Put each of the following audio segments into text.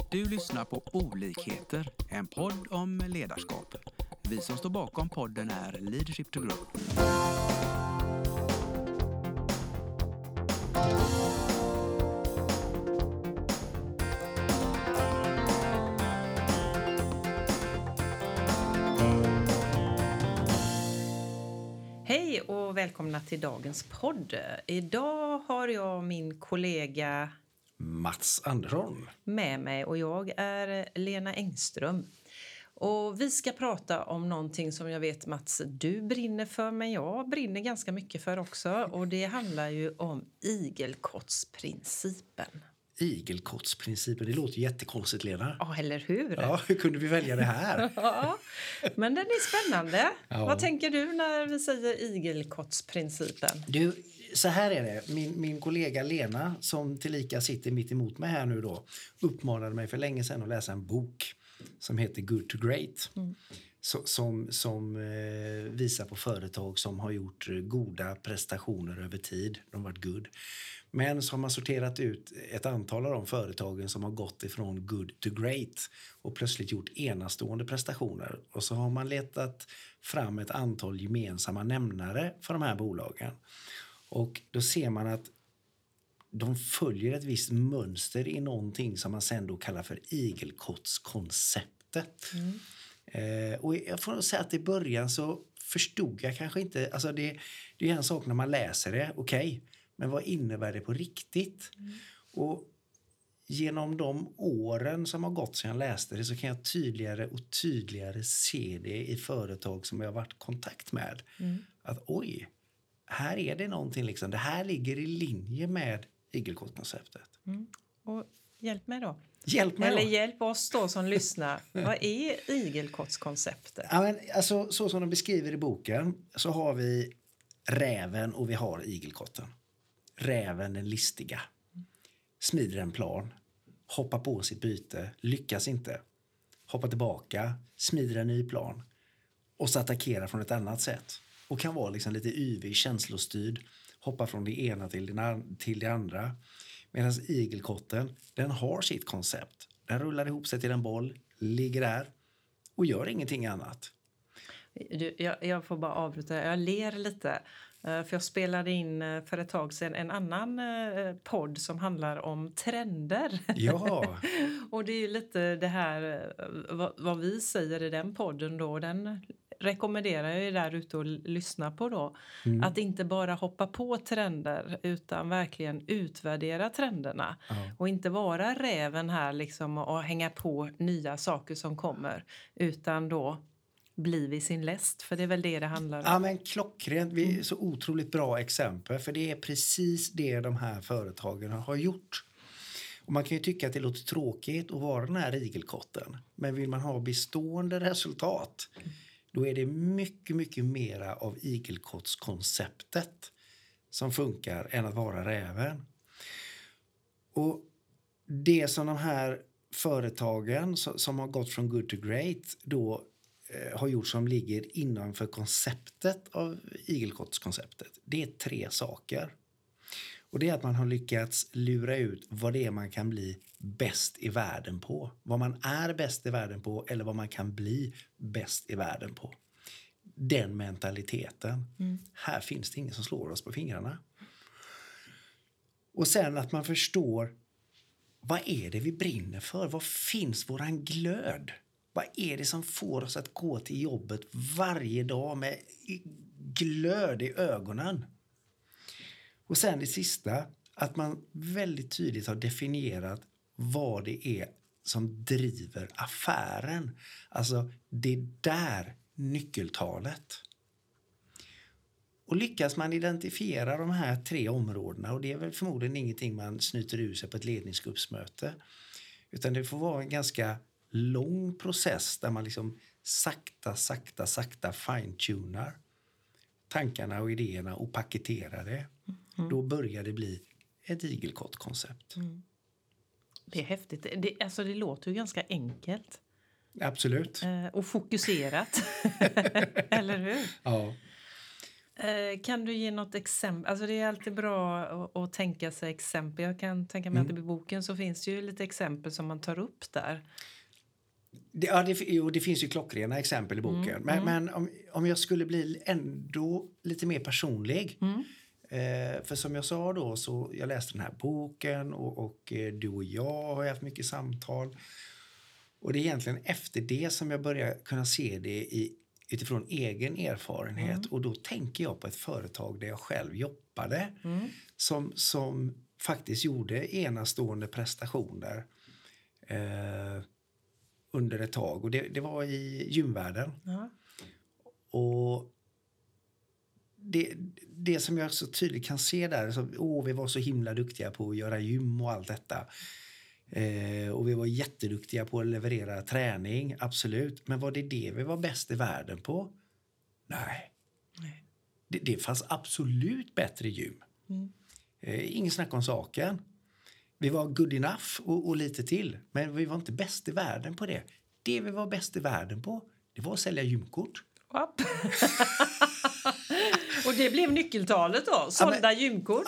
Du lyssnar på Olikheter, en podd om ledarskap. Vi som står bakom podden är Leadership to Grow. Hej och välkomna till dagens podd. Idag har jag min kollega Mats Andersson med mig och jag är Lena Engström. Och vi ska prata om någonting som jag vet, Mats, du brinner för, men jag brinner ganska mycket för också. Och det handlar ju om igelkottsprincipen. Igelkottsprincipen, det låter jättekonstigt, Lena. Ja, eller hur? Ja, hur kunde vi välja det här? Ja, men den är spännande. Ja. Vad tänker du när vi säger igelkottsprincipen? Du, så här är det. Min kollega Lena, som tillika sitter mitt emot mig här nu då, uppmanade mig för länge sedan att läsa en bok som heter Good to Great. Som visar på företag som har gjort goda prestationer över tid. De har varit good. Men så har man sorterat ut ett antal av de företagen som har gått ifrån good to great och plötsligt gjort enastående prestationer. Och så har man letat fram ett antal gemensamma nämnare för de här bolagen. Och då ser man att de följer ett visst mönster i någonting som man sen då kallar för igelkottskonceptet. Och jag får säga att i början så förstod jag kanske inte, alltså det är en sak när man läser det, okej. Men vad innebär det på riktigt? Och genom de åren som har gått sedan jag läste det så kan jag tydligare och tydligare se det i företag som jag har varit i kontakt med. Att oj, här är det någonting liksom. Det här ligger i linje med igelkottskonceptet. Och hjälp mig då. Hjälp mig då. Eller hjälp oss då som lyssnar. Vad är igelkottskonceptet? Ja, men, alltså, så som de beskriver i boken så har vi räven och vi har igelkotten. Räven, den listiga, smider en plan, hoppar på sitt byte, lyckas inte, hoppar tillbaka, smider en ny plan och så attackerar från ett annat sätt. Och kan vara liksom lite yvig, känslostyrd, hoppar från det ena till det andra. Medan igelkotten, den har sitt koncept. Den rullar ihop sig till en boll, ligger där och gör ingenting annat. Jag får bara avbryta. Jag ler lite. För jag spelade in för ett tag sedan en annan podd som handlar om trender. Ja. Och det är ju lite det här vad vi säger i den podden då. Den rekommenderar jag ju där ute att lyssna på då. Att inte bara hoppa på trender utan verkligen utvärdera trenderna. Och inte vara räven här liksom och hänga på nya saker som kommer. Utan då bli vid sin läst, för det är väl det handlar om. Ja, men klockrent. Vi är så otroligt bra exempel, för det är precis det de här företagen har gjort. Och man kan ju tycka att det låter tråkigt att vara den här igelkotten. Men vill man ha bestående resultat, då är det mycket, mycket mera av igelkottskonceptet som funkar än att vara räven. Och det som de här företagen som har gått från good to great då har gjort som ligger innanför konceptet av igelkottskonceptet. Det är 3 saker. Och det är att man har lyckats lura ut vad det är man kan bli bäst i världen på. Vad man är bäst i världen på eller vad man kan bli bäst i världen på. Den mentaliteten. Här finns det ingen som slår oss på fingrarna. Och sen att man förstår, vad är det vi brinner för? Vad finns våran glöd? Vad är det som får oss att gå till jobbet varje dag med glöd i ögonen? Och sen det sista, att man väldigt tydligt har definierat vad det är som driver affären. Alltså det där nyckeltalet. Och lyckas man identifiera de här 3 områdena, och det är väl förmodligen ingenting man snyter ur sig på ett ledningsgruppsmöte, utan det får vara en ganska lång process där man liksom sakta fine-tunar tankarna och idéerna och paketerar det. Då börjar det bli ett igelkottkoncept. Det är häftigt. Det låter ju ganska enkelt. Absolut. Och fokuserat. Eller hur? Ja. Kan du ge något exempel? Alltså det är alltid bra att tänka sig exempel. Jag kan tänka mig att i boken så finns det ju lite exempel som man tar upp där. Det finns ju klockrena exempel i boken. Men om jag skulle bli ändå lite mer personlig. För som jag sa då, så jag läste den här boken och du och jag har haft mycket samtal. Och det är egentligen efter det som jag börjar kunna se det utifrån egen erfarenhet. Och då tänker jag på ett företag där jag själv jobbade. Som faktiskt gjorde enastående prestationer under ett tag. Och det var i gymvärlden. Och det som jag så tydligt kan se där, så, vi var så himla duktiga på att göra gym och allt detta. Och vi var jätteduktiga på att leverera träning, absolut. Men var det vi var bäst i världen på? Nej. Det fanns absolut bättre gym. Ingen snack om saken. Vi var good enough och lite till. Men vi var inte bäst i världen på det. Det vi var bäst i världen på, det var att sälja gymkort. Och det blev nyckeltalet då? Sålda gymkort?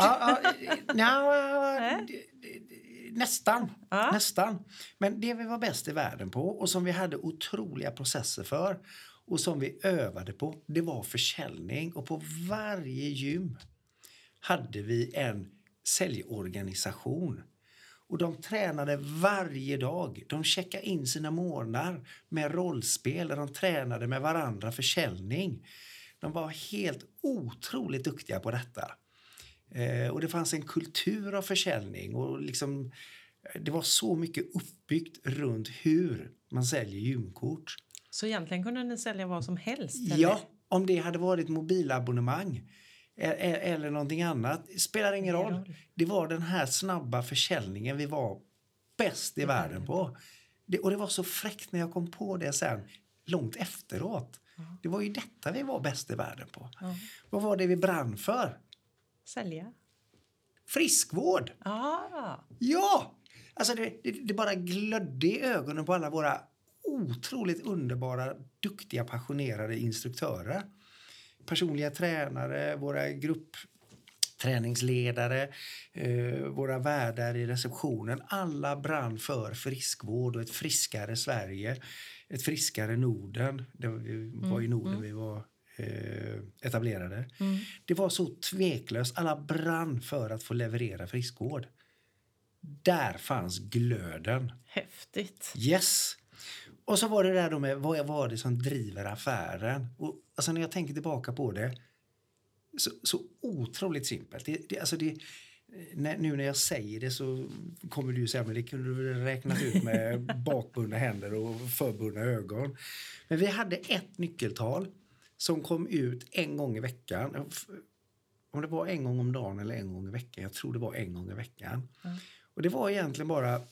Nästan. Men det vi var bäst i världen på och som vi hade otroliga processer för och som vi övade på, det var försäljning. Och på varje gym hade vi en säljorganisation. Och de tränade varje dag. De checkade in sina månader med rollspel. De tränade med varandra försäljning. De var helt otroligt duktiga på detta. Och det fanns en kultur av försäljning. Och liksom, det var så mycket uppbyggt runt hur man säljer gymkort. Så egentligen kunde ni sälja vad som helst? Eller? Ja, om det hade varit mobilabonnemang eller någonting annat, spelar ingen roll. Det var den här snabba försäljningen vi var bäst i världen på. Och det var så fräckt när jag kom på det sen, långt efteråt. Det var ju detta vi var bäst i världen på. Vad var det vi brann för? Sälja. Friskvård. Ja! Alltså det bara glödde i ögonen på alla våra otroligt underbara, duktiga, passionerade instruktörer. Personliga tränare, våra gruppträningsledare, våra värdar i receptionen. Alla brann för friskvård och ett friskare Sverige, ett friskare Norden. Det var i Norden vi var etablerade. Det var så tveklöst. Alla brann för att få leverera friskvård. Där fanns glöden. Häftigt. Yes. Och så var det där då med vad var det som driver affären. Och alltså när jag tänker tillbaka på det, så otroligt simpelt. Nu när jag säger det så kommer du säga, men det kunde du räkna ut med bakbundna händer och förbundna ögon. Men vi hade ett nyckeltal som kom ut en gång i veckan. Om det var en gång om dagen eller en gång i veckan. Jag tror det var en gång i veckan. Och det var egentligen bara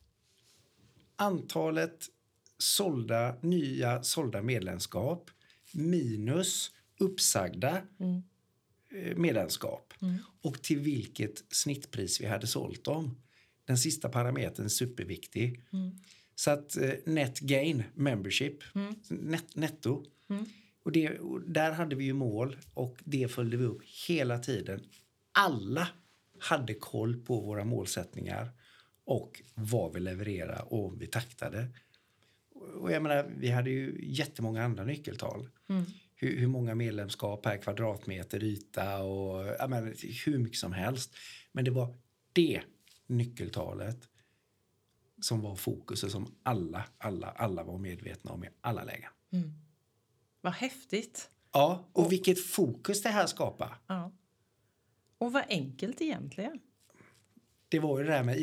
antalet nya sålda medlemskap minus uppsagda medlemskap. Och till vilket snittpris vi hade sålt dem. Den sista parametern är superviktig. Så att net gain membership, netto. Och där hade vi ju mål och det följde vi upp hela tiden. Alla hade koll på våra målsättningar och vad vi levererade och om vi taktade. Och jag menar, vi hade ju jättemånga andra nyckeltal. Hur många medlemskap per kvadratmeter yta och hur mycket som helst. Men det var det nyckeltalet som var fokuset som alla var medvetna om i alla lägen. Vad häftigt. Ja, och vilket fokus det här skapar. Ja. Och vad enkelt egentligen. Det var ju det där med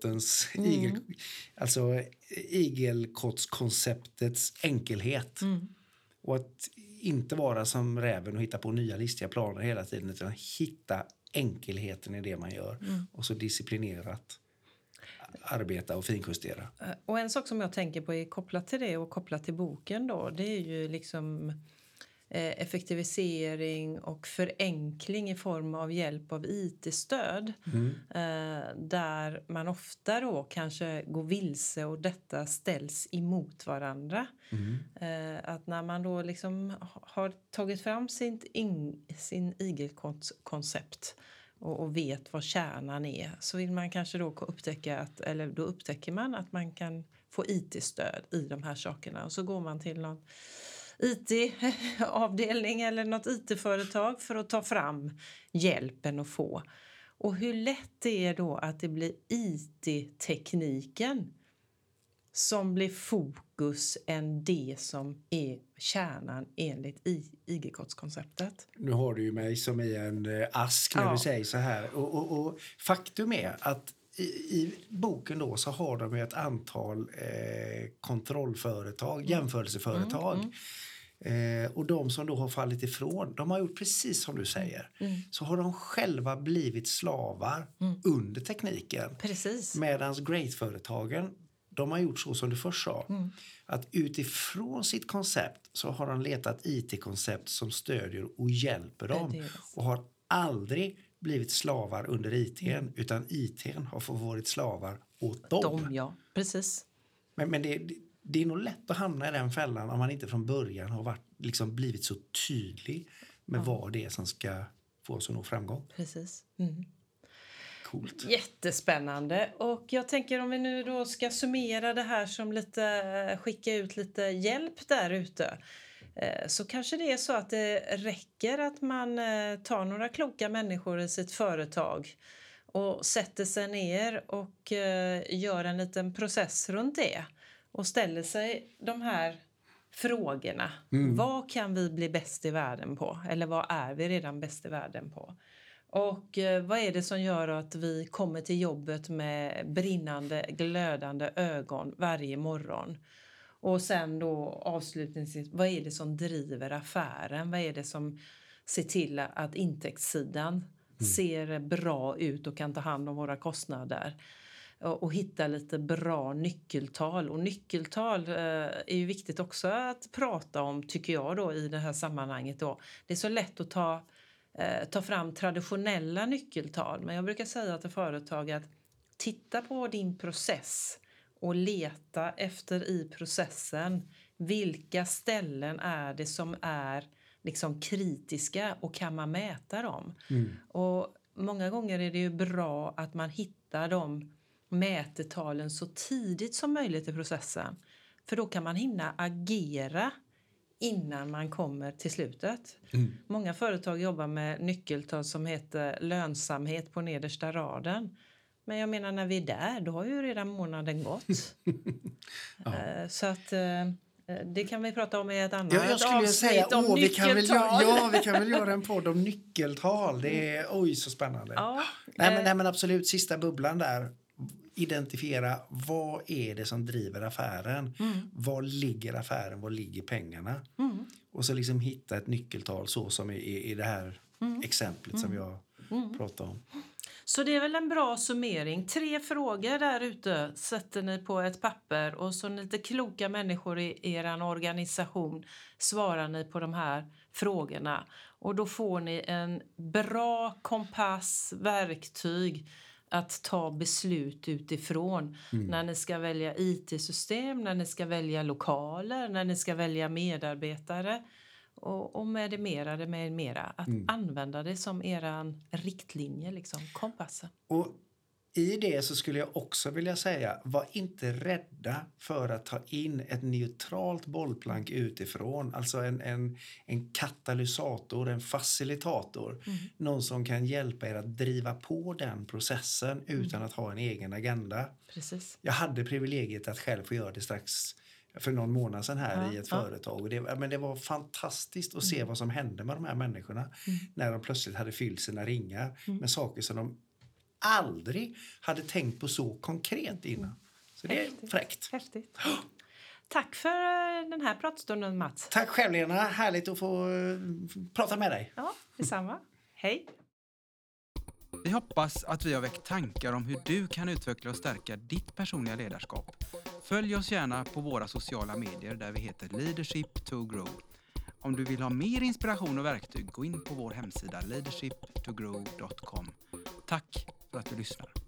igelkottskonceptets enkelhet. Och att inte vara som räven och hitta på nya listiga planer hela tiden, utan hitta enkelheten i det man gör. Och så disciplinerat arbeta och finjustera. Och en sak som jag tänker på är kopplat till det och kopplat till boken då, det är ju liksom effektivisering och förenkling i form av hjälp av IT-stöd. Där man ofta då kanske går vilse och detta ställs emot varandra. Att när man då liksom har tagit fram sin IG-koncept och vet vad kärnan är, så vill man kanske då upptäcker man att man kan få IT-stöd i de här sakerna. Och så går man till någon IT-avdelning eller något IT-företag för att ta fram hjälpen att få. Och hur lätt det är då att det blir IT-tekniken som blir fokus än det som är kärnan enligt IG-konceptet. Nu har du ju mig som i en ask när du säger så här. Och faktum är att i boken då så har de ett antal kontrollföretag, jämförelseföretag. Och de som då har fallit ifrån, de har gjort precis som du säger. Så har de själva blivit slavar under tekniken. Precis. Medans great-företagen, de har gjort så som du först sa. Att utifrån sitt koncept så har de letat IT-koncept som stödjer och hjälper dem. Och har aldrig blivit slavar under IT:n, utan IT:n har fått varit slavar åt dem. Ja, precis. Men det är nog lätt att hamna i den fällan om man inte från början har blivit så tydlig med vad det är som ska få oss att nå framgång. Precis. Coolt. Jättespännande. Och jag tänker om vi nu då ska summera det här som skicka ut lite hjälp där ute. Så kanske det är så att det räcker att man tar några kloka människor i sitt företag och sätter sig ner och gör en liten process runt det. Och ställer sig de här frågorna. Vad kan vi bli bäst i världen på? Eller vad är vi redan bäst i världen på? Och vad är det som gör att vi kommer till jobbet med brinnande, glödande ögon varje morgon? Och sen då avslutningsvis, vad är det som driver affären? Vad är det som ser till att intäktssidan ser bra ut och kan ta hand om våra kostnader? Och hitta lite bra nyckeltal. Och nyckeltal är ju viktigt också att prata om, tycker jag då, i det här sammanhanget då. Det är så lätt att ta fram traditionella nyckeltal. Men jag brukar säga till företag att titta på din process och leta efter i processen. Vilka ställen är det som är liksom kritiska och kan man mäta dem? Och många gånger är det ju bra att man hittar de mätetalen så tidigt som möjligt i processen. För då kan man hinna agera innan man kommer till slutet. Många företag jobbar med nyckeltal som heter lönsamhet på nedersta raden. Men jag menar, när vi är där, då har ju redan månaden gått. Så att det kan vi prata om i ett annat jag skulle säga, om nyckeltal. Vi kan väl göra en podd om nyckeltal. Det är så spännande. Nej, men absolut, sista bubblan där. Identifiera, vad är det som driver affären? Var ligger affären? Var ligger pengarna? Och så liksom hitta ett nyckeltal, så som i det här exemplet som jag pratade om. Så det är väl en bra summering. 3 frågor där ute sätter ni på ett papper, och så lite kloka människor i er organisation svarar ni på de här frågorna. Och då får ni en bra kompass, verktyg att ta beslut utifrån när ni ska välja IT-system, när ni ska välja lokaler, när ni ska välja medarbetare och med det mera. Att använda det som eran riktlinje, liksom, kompassen. Och i det så skulle jag också vilja säga, var inte rädda för att ta in ett neutralt bollplank utifrån. Alltså en katalysator, en facilitator. Någon som kan hjälpa er att driva på den processen utan att ha en egen agenda. Precis. Jag hade privilegiet att själv få göra det strax för någon månad sedan här i ett företag. Och det var fantastiskt att se vad som hände med de här människorna när de plötsligt hade fyllt sina ringar med saker som de aldrig hade tänkt på så konkret innan. Så det är fräckt. Häftigt. Tack för den här pratstunden, Mats. Tack själv, Lena. Härligt att få prata med dig. Ja, detsamma. Hej. Vi hoppas att vi har väckt tankar om hur du kan utveckla och stärka ditt personliga ledarskap. Följ oss gärna på våra sociala medier där vi heter Leadership to Grow. Om du vill ha mer inspiration och verktyg, gå in på vår hemsida leadershiptogrow.com. Tack för att du lyssnar.